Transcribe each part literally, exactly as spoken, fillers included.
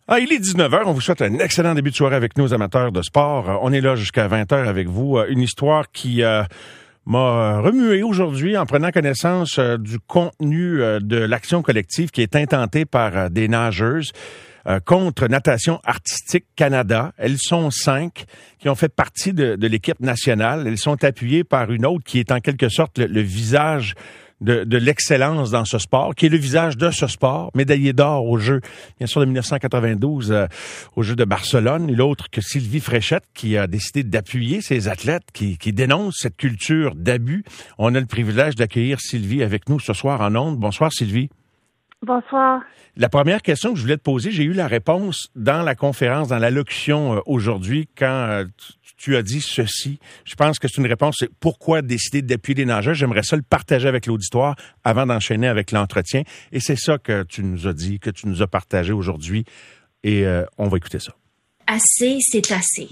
Ah, il est dix-neuf heures. On vous souhaite un excellent début de soirée avec nos amateurs de sport. On est là jusqu'à vingt heures avec vous. Une histoire qui euh, m'a remué aujourd'hui en prenant connaissance euh, du contenu euh, de l'action collective qui est intentée par euh, des nageuses euh, contre Natation Artistique Canada. Elles sont cinq qui ont fait partie de, de l'équipe nationale. Elles sont appuyées par une autre qui est en quelque sorte le, le visage De, de l'excellence dans ce sport, qui est le visage de ce sport, médaillé d'or aux Jeux, bien sûr, de dix-neuf cent quatre-vingt-douze, euh, aux Jeux de Barcelone. Et l'autre que Sylvie Fréchette, qui a décidé d'appuyer ces athlètes qui, qui dénoncent cette culture d'abus. On a le privilège d'accueillir Sylvie avec nous ce soir en ondes. Bonsoir, Sylvie. Bonsoir. La première question que je voulais te poser, j'ai eu la réponse dans la conférence, dans l'allocution euh, aujourd'hui, quand euh, tu as dit ceci. Je pense que c'est une réponse. C'est pourquoi décider d'appuyer les nageurs? J'aimerais ça le partager avec l'auditoire avant d'enchaîner avec l'entretien. Et c'est ça que tu nous as dit, que tu nous as partagé aujourd'hui. Et euh, on va écouter ça. Assez, c'est assez.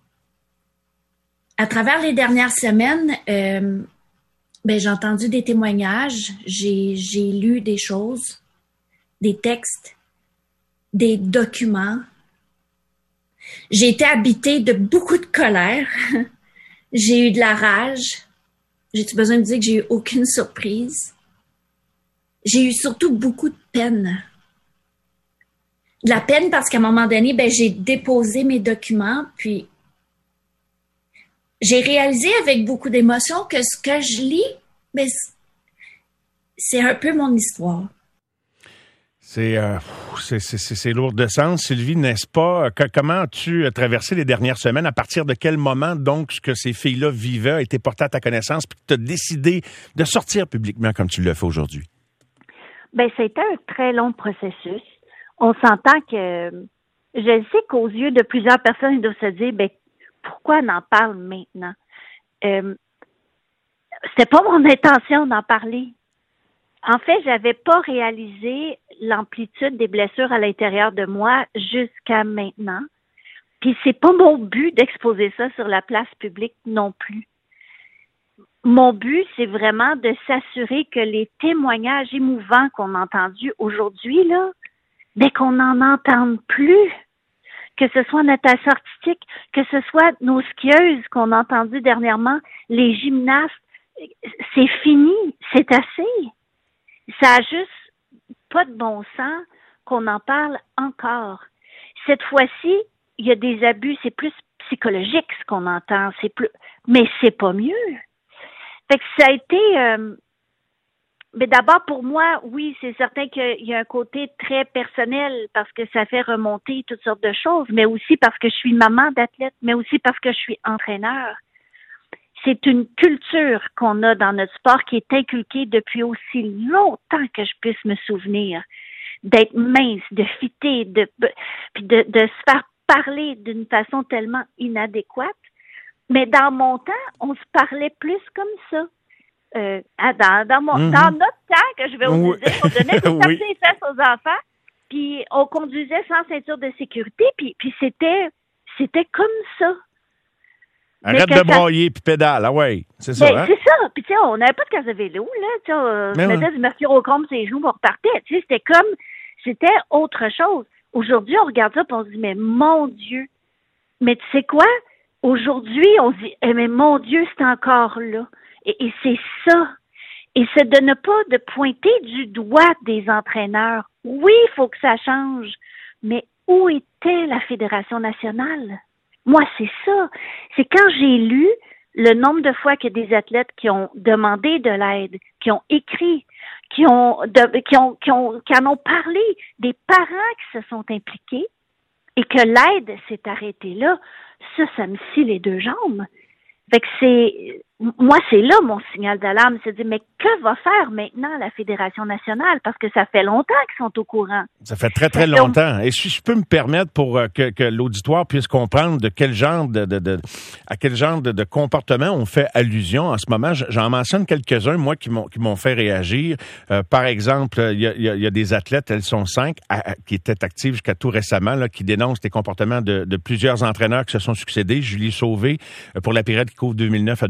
À travers les dernières semaines, euh, ben, j'ai entendu des témoignages, j'ai, j'ai lu des choses, des textes, des documents. J'ai été habitée de beaucoup de colère. J'ai eu de la rage. J'ai-tu besoin de dire que j'ai eu aucune surprise? J'ai eu surtout beaucoup de peine. De la peine parce qu'à un moment donné, ben, j'ai déposé mes documents, puis j'ai réalisé avec beaucoup d'émotion que ce que je lis, ben, c'est un peu mon histoire. C'est, euh, c'est, c'est, c'est lourd de sens. Sylvie, n'est-ce pas? Que, comment as-tu traversé les dernières semaines? À partir de quel moment, donc, ce que ces filles-là vivaient a été porté à ta connaissance puis que tu as décidé de sortir publiquement comme tu le fais aujourd'hui? Bien, c'était un très long processus. On s'entend que je sais qu'aux yeux de plusieurs personnes, ils doivent se dire, bien, pourquoi on en parle maintenant? Euh, c'était pas mon intention d'en parler. En fait, j'avais pas réalisé l'amplitude des blessures à l'intérieur de moi jusqu'à maintenant. Puis c'est pas mon but d'exposer ça sur la place publique non plus. Mon but, c'est vraiment de s'assurer que les témoignages émouvants qu'on a entendus aujourd'hui, là, ben qu'on n'en entende plus. Que ce soit natation artistique, que ce soit nos skieuses qu'on a entendues dernièrement, les gymnastes, c'est fini, c'est assez. Ça a juste pas de bon sens qu'on en parle encore. Cette fois-ci, il y a des abus, c'est plus psychologique ce qu'on entend, c'est plus, mais c'est pas mieux. Fait que ça a été, euh, mais d'abord pour moi, oui, c'est certain qu'il y a un côté très personnel parce que ça fait remonter toutes sortes de choses, mais aussi parce que je suis maman d'athlète, mais aussi parce que je suis entraîneur. C'est une culture qu'on a dans notre sport qui est inculquée depuis aussi longtemps que je puisse me souvenir. D'être mince, de fitter, de, puis de, de se faire parler d'une façon tellement inadéquate. Mais dans mon temps, on se parlait plus comme ça. Euh, dans, dans, mon, mm-hmm. dans notre temps, que je vais vous oui. dire, on donnait des tapes oui. des fesses aux enfants, puis on conduisait sans ceinture de sécurité, puis, puis c'était, c'était comme ça. Arrête de broyer puis pédale, ah ouais, c'est ça. Mais hein? C'est ça. Puis tu sais, on n'avait pas de casse de vélo, là. Tu sais, on Mais mettait ouais. du mercurochrome sur les genoux, on repartait. Tu sais, c'était comme, c'était autre chose. Aujourd'hui, on regarde ça et on se dit, mais mon Dieu. Mais tu sais quoi? Aujourd'hui, on se dit, eh, mais mon Dieu, c'est encore là. Et, et c'est ça. Et c'est de ne pas de pointer du doigt des entraîneurs. Oui, il faut que ça change. Mais où était la Fédération nationale? Moi, c'est ça. C'est quand j'ai lu le nombre de fois qu'il y a des athlètes qui ont demandé de l'aide, qui ont écrit, qui ont, de, qui ont, qui ont, qui en ont parlé, des parents qui se sont impliqués et que l'aide s'est arrêtée là. Ça, ça me scie les deux jambes. Fait que c'est, moi, c'est là mon signal d'alarme, c'est de dire, mais que va faire maintenant la Fédération nationale? Parce que ça fait longtemps qu'ils sont au courant. Ça fait très, très longtemps. Et si je peux me permettre pour euh, que, que l'auditoire puisse comprendre de quel genre de, de, de à quel genre de, de comportement on fait allusion en ce moment, j'en mentionne quelques-uns, moi, qui m'ont, qui m'ont fait réagir. Euh, par exemple, il y a, y, a, y a des athlètes, elles sont cinq, à, à, qui étaient actives jusqu'à tout récemment, là, qui dénoncent des comportements de, de plusieurs entraîneurs qui se sont succédés. Julie Sauvé, euh, pour la période qui couvre deux mille neuf à deux mille douze,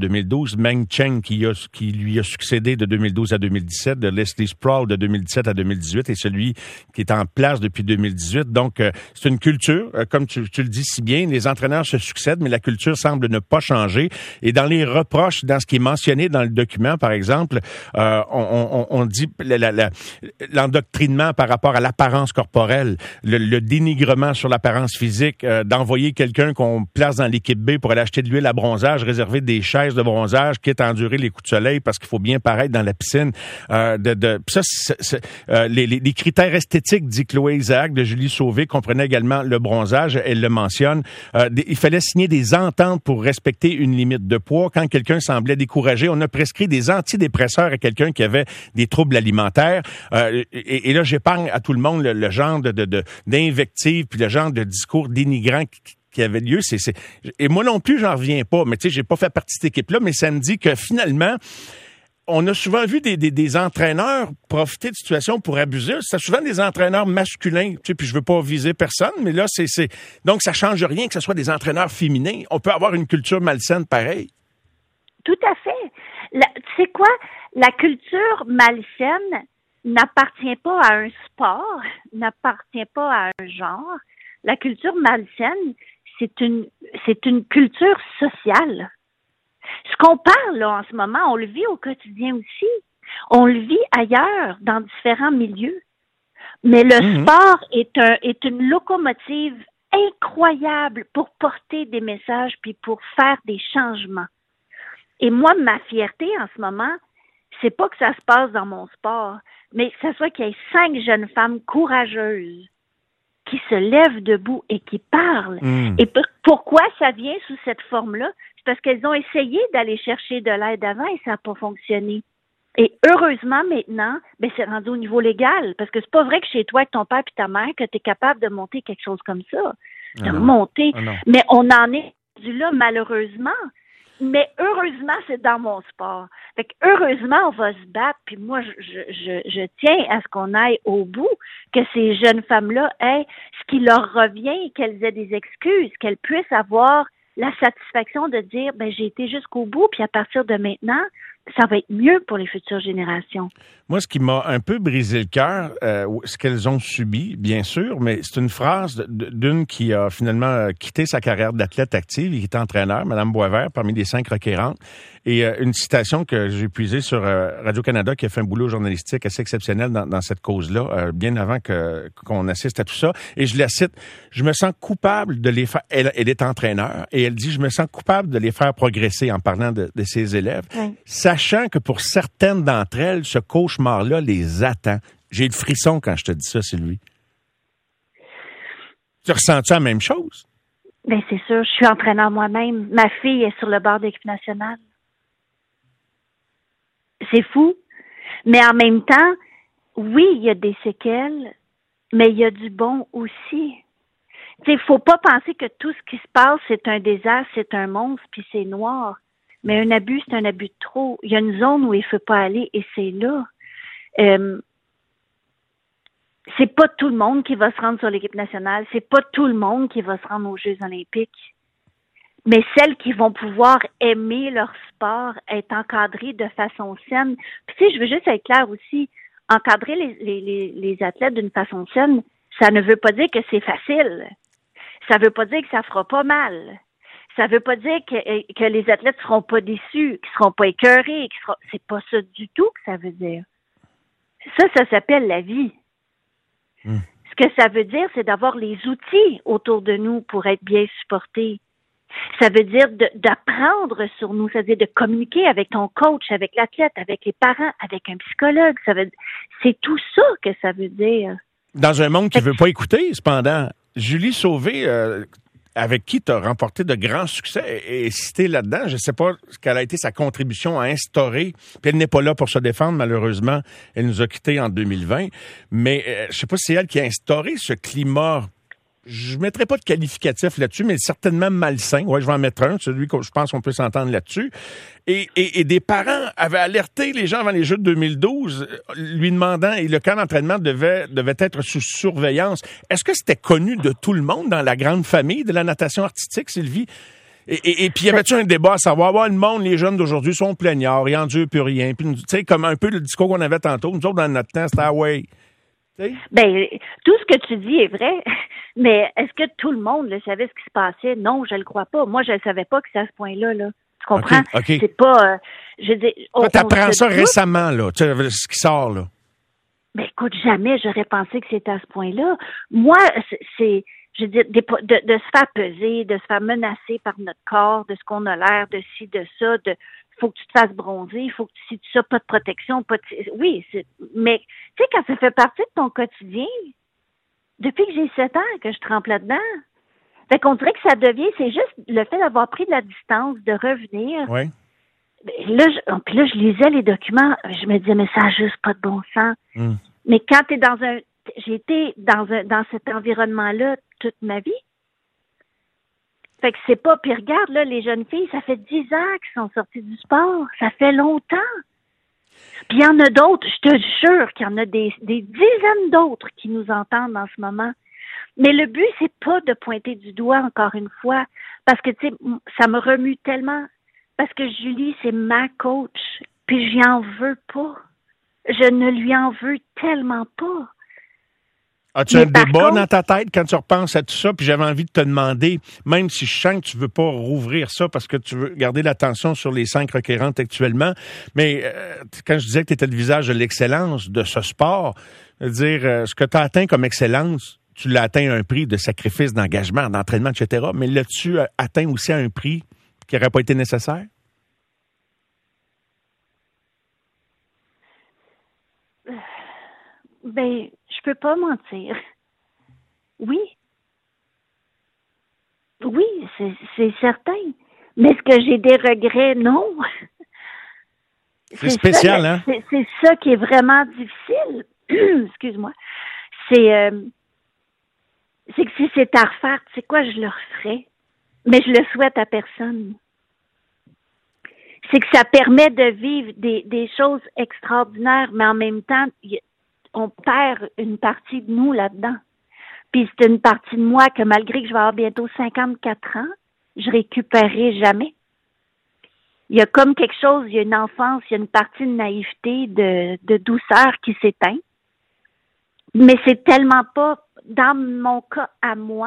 douze, Meng Cheng qui, a, qui lui a succédé de deux mille douze à deux mille dix-sept, de Leslie Sproul de deux mille dix-sept à deux mille dix-huit et celui qui est en place depuis deux mille dix-huit. Donc, euh, c'est une culture, euh, comme tu, tu le dis si bien, les entraîneurs se succèdent, mais la culture semble ne pas changer. Et dans les reproches, dans ce qui est mentionné dans le document, par exemple, euh, on, on, on dit la, la, la, l'endoctrinement par rapport à l'apparence corporelle, le, le dénigrement sur l'apparence physique, euh, d'envoyer quelqu'un qu'on place dans l'équipe B pour aller acheter de l'huile à bronzage, réserver des chaises de bronzage, quitte à endurer les coups de soleil parce qu'il faut bien paraître dans la piscine. Euh, de, de, ça, c'est, c'est, euh, les, les, les critères esthétiques, dit Chloé Isaac de Julie Sauvé, comprenaient également le bronzage. Elle le mentionne. Euh, des, il fallait signer des ententes pour respecter une limite de poids. Quand quelqu'un semblait découragé, on a prescrit des antidépresseurs à quelqu'un qui avait des troubles alimentaires. Euh, et, et là, j'épargne à tout le monde le, le genre de, de, de, d'invective puis le genre de discours dénigrant qui, qui avait lieu. C'est, c'est... Et moi non plus, j'en reviens pas. Mais tu sais, j'ai pas fait partie de cette équipe-là, mais ça me dit que finalement, on a souvent vu des, des, des entraîneurs profiter de situations pour abuser. C'est souvent des entraîneurs masculins. Tu sais, puis je veux pas viser personne, mais là, c'est, c'est... Donc, ça change rien que ce soit des entraîneurs féminins. On peut avoir une culture malsaine pareille. Tout à fait. La, tu sais quoi? La culture malsaine n'appartient pas à un sport, n'appartient pas à un genre. La culture malsaine, c'est une, c'est une culture sociale. Ce qu'on parle là, en ce moment, on le vit au quotidien aussi. On le vit ailleurs, dans différents milieux. Mais le mmh. sport est, un, est une locomotive incroyable pour porter des messages puis pour faire des changements. Et moi, ma fierté en ce moment, c'est pas que ça se passe dans mon sport, mais que ce soit qu'il y ait cinq jeunes femmes courageuses qui se lèvent debout et qui parlent. Mmh. Et p- pourquoi ça vient sous cette forme-là? C'est parce qu'elles ont essayé d'aller chercher de l'aide avant et ça n'a pas fonctionné. Et heureusement, maintenant, ben, c'est rendu au niveau légal. Parce que c'est pas vrai que chez toi, avec ton père et ta mère, que tu es capable de monter quelque chose comme ça. De ah monter. Ah mais on en est rendu là, malheureusement. Mais heureusement, c'est dans mon sport. Fait que heureusement, on va se battre. Puis moi, je, je, je tiens à ce qu'on aille au bout, que ces jeunes femmes-là aient ce qui leur revient, qu'elles aient des excuses, qu'elles puissent avoir la satisfaction de dire, ben j'ai été jusqu'au bout, puis à partir de maintenant, ça va être mieux pour les futures générations. Moi, ce qui m'a un peu brisé le cœur, euh, ce qu'elles ont subi, bien sûr, mais c'est une phrase d'une qui a finalement quitté sa carrière d'athlète active et qui est entraîneur, Mme Boisvert, parmi les cinq requérantes. Et euh, une citation que j'ai puisée sur euh, Radio-Canada qui a fait un boulot journalistique assez exceptionnel dans, dans cette cause-là, euh, bien avant que qu'on assiste à tout ça. Et je la cite, « Je me sens coupable de les faire... » Elle, elle est entraîneur et elle dit « Je me sens coupable de les faire progresser en parlant de, de ses élèves. Oui. » Sachant que pour certaines d'entre elles, ce cauchemar-là les attend. J'ai le frisson quand je te dis ça, Sylvie. Tu ressens-tu la même chose? Bien, c'est sûr. Je suis entraîneur moi-même. Ma fille est sur le bord de l'équipe nationale. C'est fou. Mais en même temps, oui, il y a des séquelles, mais il y a du bon aussi. Tu sais, il faut pas penser que tout ce qui se passe, c'est un désastre, c'est un monstre, puis c'est noir. Mais un abus, c'est un abus de trop. Il y a une zone où il ne faut pas aller et c'est là. Euh, c'est pas tout le monde qui va se rendre sur l'équipe nationale. C'est pas tout le monde qui va se rendre aux Jeux olympiques. Mais celles qui vont pouvoir aimer leur sport, être encadrées de façon saine. Puis tu sais, je veux juste être claire aussi, encadrer les, les, les, les athlètes d'une façon saine, ça ne veut pas dire que c'est facile. Ça veut pas dire que ça fera pas mal. Ça veut pas dire que, que les athlètes seront pas déçus, qu'ils seront pas écœurés, qu'ils seront... c'est pas ça du tout que ça veut dire. Ça, ça s'appelle la vie. Mmh. Ce que ça veut dire, c'est d'avoir les outils autour de nous pour être bien supportés. Ça veut dire de, d'apprendre sur nous, c'est-à-dire de communiquer avec ton coach, avec l'athlète, avec les parents, avec un psychologue. Ça veut, c'est tout ça que ça veut dire. Dans un monde qui ne veut pas écouter, cependant, Julie Sauvé, euh, avec qui tu as remporté de grands succès, est citée là-dedans. Je ne sais pas quelle a été sa contribution à instaurer, puis elle n'est pas là pour se défendre, malheureusement. Elle nous a quittés en deux mille vingt. Mais euh, je ne sais pas si c'est elle qui a instauré ce climat. Je ne mettrai pas de qualificatif là-dessus, mais certainement malsain. Ouais, je vais en mettre un, celui que je pense qu'on peut s'entendre là-dessus. Et, et, et des parents avaient alerté les gens avant les Jeux de deux mille douze, lui demandant, et le camp d'entraînement devait, devait être sous surveillance. Est-ce que c'était connu de tout le monde dans la grande famille de la natation artistique, Sylvie? Et, et, et puis, y avait-tu un débat à savoir, ouais, le monde, les jeunes d'aujourd'hui sont plaignards, ils endurent plus rien. Puis, tu sais, comme un peu le discours qu'on avait tantôt, nous autres, dans notre temps, c'était ah ouais. T'sais? Ben, tout ce que tu dis est vrai, mais est-ce que tout le monde le savait ce qui se passait? Non, je le crois pas. Moi, je ne savais pas que c'est à ce point-là, là. Tu comprends? Okay, okay. C'est pas, euh, je dis, Toi, t'apprends ça doute. récemment, là, tu sais, ce qui sort, là. Ben, écoute, jamais j'aurais pensé que c'était à ce point-là. Moi, c'est, je veux dire, de, de, de se faire peser, de se faire menacer par notre corps, de ce qu'on a l'air, de ci, de ça, de faut que tu te fasses bronzer, il faut que tu si tu ça, pas de protection, pas de... Oui, c'est... mais tu sais, quand ça fait partie de ton quotidien, depuis que j'ai sept ans que je trempe là-dedans, fait qu'on dirait que ça devient, c'est juste le fait d'avoir pris de la distance, de revenir. Oui. Là, je, puis là, je lisais les documents, je me disais, mais ça n'a juste pas de bon sens. Mm. Mais quand tu es dans un... J'ai été dans un dans cet environnement-là toute ma vie. Fait que c'est pas... Puis regarde, là, les jeunes filles, ça fait dix ans qu'ils sont sorties du sport. Ça fait longtemps. Puis il y en a d'autres, je te jure qu'il y en a des, des dizaines d'autres qui nous entendent en ce moment. Mais le but, c'est pas de pointer du doigt, encore une fois, parce que, tu sais, ça me remue tellement... Parce que Julie, c'est ma coach, puis j'y en veux pas. Je ne lui en veux tellement pas. As-tu un débat contre, dans ta tête quand tu repenses à tout ça? Puis j'avais envie de te demander, même si je sens que tu veux pas rouvrir ça parce que tu veux garder l'attention sur les cinq requérantes actuellement, mais euh, quand je disais que tu étais le visage de l'excellence de ce sport, dire euh, ce que tu as atteint comme excellence, tu l'as atteint à un prix de sacrifice, d'engagement, d'entraînement, et cetera. Mais l'as-tu atteint aussi à un prix qui n'aurait pas été nécessaire? Ben, je peux pas mentir. Oui. Oui, c'est, c'est certain. Mais est-ce que j'ai des regrets? Non. C'est, c'est spécial, ça, hein? C'est, c'est ça qui est vraiment difficile. Excuse-moi. C'est, euh, c'est que si c'est à refaire, tu sais quoi, je le referais. Mais je le souhaite à personne. C'est que ça permet de vivre des, des choses extraordinaires, mais en même temps, y, on perd une partie de nous là-dedans. Puis c'est une partie de moi que malgré que je vais avoir bientôt cinquante-quatre ans, je récupérerai jamais. Il y a comme quelque chose, il y a une enfance, il y a une partie de naïveté, de, de douceur qui s'éteint. Mais c'est tellement pas, dans mon cas à moi,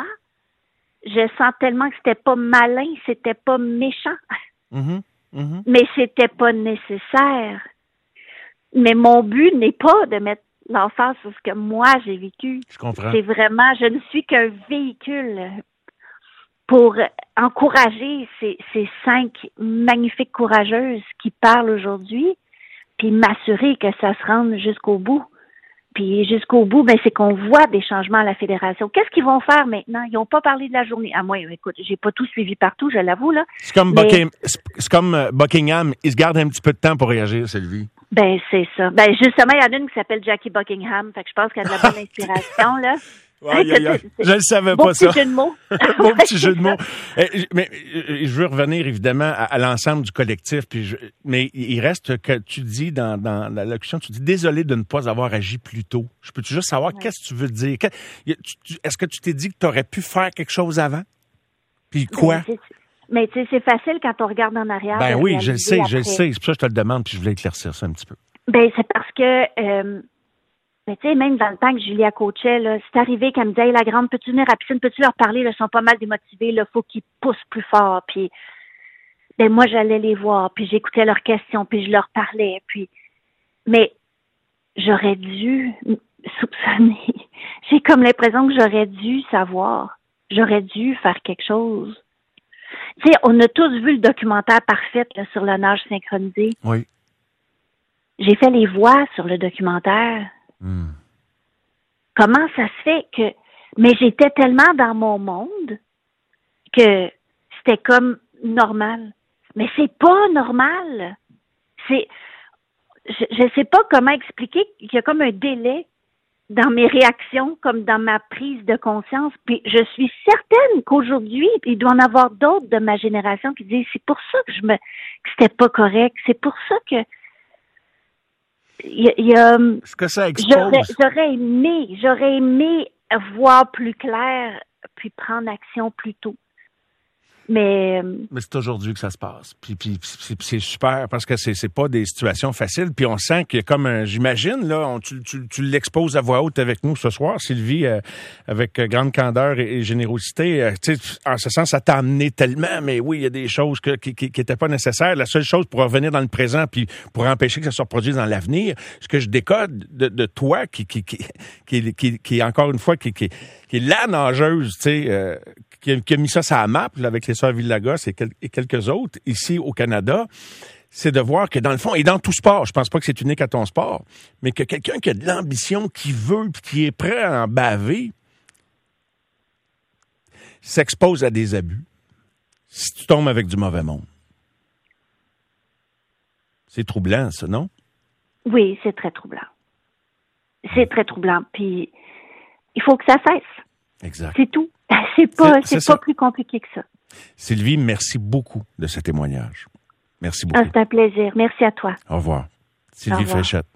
je sens tellement que c'était pas malin, c'était pas méchant. Mm-hmm. Mm-hmm. Mais c'était pas nécessaire. Mais mon but n'est pas de mettre l'emphase sur ce que moi j'ai vécu. Je comprends. C'est vraiment, je ne suis qu'un véhicule pour encourager ces, ces cinq magnifiques courageuses qui parlent aujourd'hui, puis m'assurer que ça se rende jusqu'au bout. Puis jusqu'au bout, ben c'est qu'on voit des changements à la fédération. Qu'est-ce qu'ils vont faire maintenant? Ils n'ont pas parlé de la journée. Ah moi, écoute, j'ai pas tout suivi partout, je l'avoue, là. C'est comme, mais... Buckingham, c'est comme Buckingham, il se garde un petit peu de temps pour réagir, Sylvie. Ben, c'est ça. Ben, justement, il y en a une qui s'appelle Jackie Buckingham, fait que je pense qu'elle a de la bonne inspiration, là. Aïe, aïe, aïe. Je ne savais bon pas ça. Bon petit jeu de mots. Bon petit jeu de mots. Mais je veux revenir évidemment à, à l'ensemble du collectif. Puis je, mais il reste que tu dis dans, dans la locution, tu dis désolé de ne pas avoir agi plus tôt. Je peux-tu juste savoir ouais. qu'est-ce que tu veux dire? Que, tu, est-ce que tu t'es dit que tu aurais pu faire quelque chose avant? Puis quoi? Ben, mais tu sais, c'est facile quand on regarde en arrière. Ben oui, je le sais, après. je le sais. C'est pour ça que je te le demande, puis je voulais éclaircir ça un petit peu. Ben c'est parce que... Euh, Mais tu sais, même dans le temps que Julia coachait, là, c'est arrivé qu'elle me disait hey, la grande, peux-tu venir à piscine, peux-tu leur parler, là, ils sont pas mal démotivés, là, faut qu'ils poussent plus fort. Puis ben moi, j'allais les voir, puis j'écoutais leurs questions, puis je leur parlais, puis mais j'aurais dû soupçonner. J'ai comme l'impression que j'aurais dû savoir. J'aurais dû faire quelque chose. Tu sais, on a tous vu le documentaire Parfaite là, sur le nage synchronisé. Oui. J'ai fait les voix sur le documentaire. Hmm. Comment ça se fait que... Mais j'étais tellement dans mon monde que c'était comme normal. Mais c'est pas normal. C'est... Je, je sais pas comment expliquer qu'il y a comme un délai dans mes réactions, comme dans ma prise de conscience. Puis je suis certaine qu'aujourd'hui, il doit en avoir d'autres de ma génération qui disent c'est pour ça que je me que c'était pas correct. C'est pour ça que il y a, il y a Est-ce que ça expose? J'aurais, j'aurais aimé, j'aurais aimé voir plus clair puis prendre action plus tôt. Mais, mais c'est aujourd'hui que ça se passe. Puis, puis c'est, c'est super parce que c'est, c'est pas des situations faciles. Puis on sent qu'il y a comme un, j'imagine, là, on, tu, tu, tu l'exposes à voix haute avec nous ce soir, Sylvie, euh, avec grande candeur et, et générosité. Euh, tu sais, en ce sens, ça t'a amené tellement, mais oui, il y a des choses que, qui, qui, qui étaient pas nécessaires. La seule chose pour revenir dans le présent puis pour empêcher que ça se reproduise dans l'avenir, ce que je décode de, de toi, qui, qui, qui, qui, qui, qui, encore une fois, qui, qui, qui est la nageuse, tu sais, euh, qui a, qui a mis ça sur la map là, avec les sœurs Villagos et, quel, et quelques autres ici au Canada, c'est de voir que dans le fond, et dans tout sport, je pense pas que c'est unique à ton sport, mais que quelqu'un qui a de l'ambition, qui veut, puis qui est prêt à en baver, s'expose à des abus si tu tombes avec du mauvais monde. C'est troublant, ça, non? Oui, c'est très troublant. C'est très troublant. Puis, il faut que ça cesse. Exact. C'est tout. C'est pas, c'est, c'est, c'est pas plus compliqué que ça. Sylvie, merci beaucoup de ce témoignage. Merci beaucoup. Ah, c'est un plaisir. Merci à toi. Au revoir. Sylvie Fréchette.